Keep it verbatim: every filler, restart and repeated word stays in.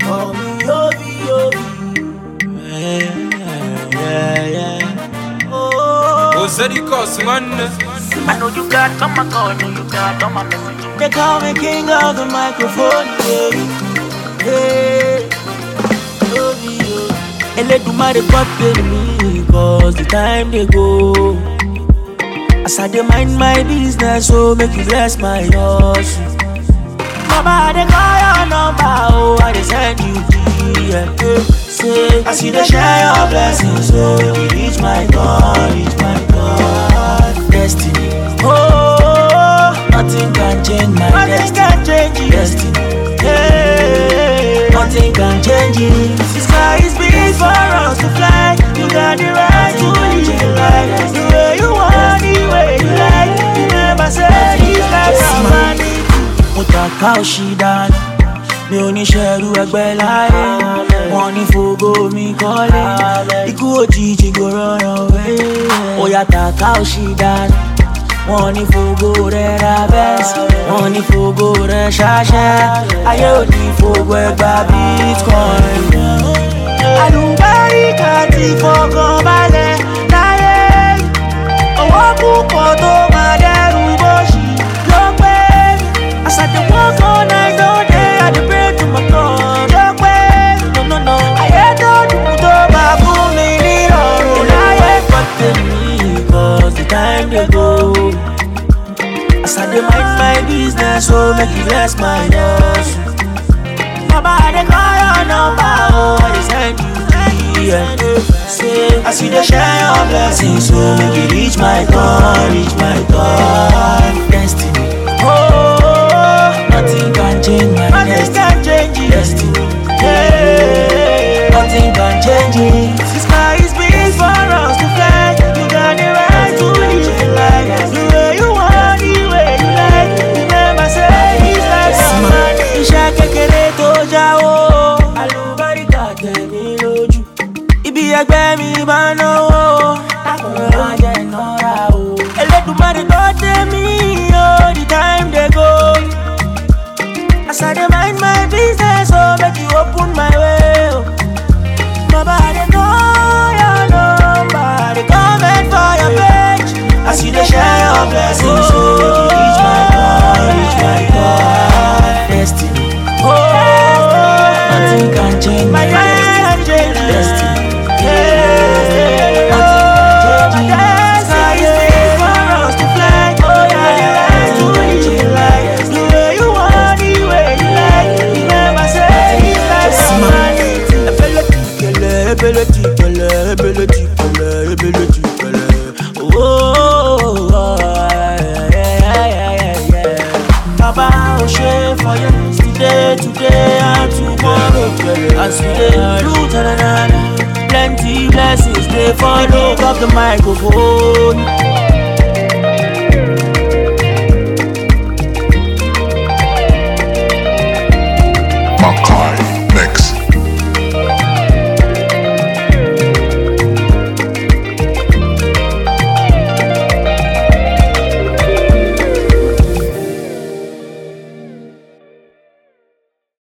call me Obi Obi. Yeah, yeah, yeah. Oh, Oh, Zeddy Cos, man. I know you got on my call, know you got on my message. they call me king of the microphone, baby. Hey, Obi Obi. Eledumare pop me, cause the time they go. As I dey mind my business, so make you bless my hustle. Mama, they call your number, oh, I dey send you D M. Say, as you dey share your blessings, so you reach my God, reach my God. Destiny, oh, nothing can change my nothing destiny. Can change it. Destiny, yeah, nothing can change it. The sky is big for us to fly. You got the right to live life the way you want, the way you like. You never say it's like somebody. Mutaka Oshidan, mi ò ní ṣẹrú ẹgbẹ́ láyé. Wọ́n ní fògo mi kọ́lé, ikú òjijì go run away. Oya Taka Oshidan, wọ́n ní fògo rẹ̀ ra bẹ́ẹ̀sì, wọ́n ní fògo rẹ̀ ṣáṣẹ́. Ayé ò ní fògo ẹgbà Bitcoin. Àlùbáríkà ti fọkàn balẹ̀ láyé. Owó púpọ̀ tó máa dẹ́rù bóṣì ló pé. As I dey walk all night, all day, I dey pray to my God. Ló pé, no no no. Ayé tó dùn tó bá fún mi ní ọ̀run láyé. But me, cause the time dey go. As I dey mind my business, so make you bless my hustle. Baba, they call your number, oh, I dey send you D M. Say, as you dey share your blessings, so make you reach my God, reach my God. Destiny, oh, nothing can change my nothing destiny. Can change it. Destiny, yeah, nothing can change it. The sky is big for us to fly. You got the right to live life the way you want, the way you like. You never say it's like somebody. Iṣẹ́ kékeré tó jáwó, àlùbáríkà tẹ̀mí lójú. Ibi ẹgbẹ́ mi máa náwó, lákùnrin máa jẹ́ ìnára o. Elédùmarè tó dé mí, oh, the time dey go. As I dey mind my business, oh, make you open my way, oh. Baba, they call your number, they comment for your page. As you dey share your blessings, so make you reach my God, reach my God. Destiny, oh, nothing can change my destiny. Destiny, yeah, nothing can change it. Sky is big for us to fly. Oh yeah, to live life the way you want, the way you like. You never say it's like somebody. Ability, ability, ability, ability, ability. Oh, yeah, yeah, yeah, yeah. Baba, I'll share for you today, today and tomorrow. As we do, ta-da-da-da, plenty blessings they follow up the microphone. Makai.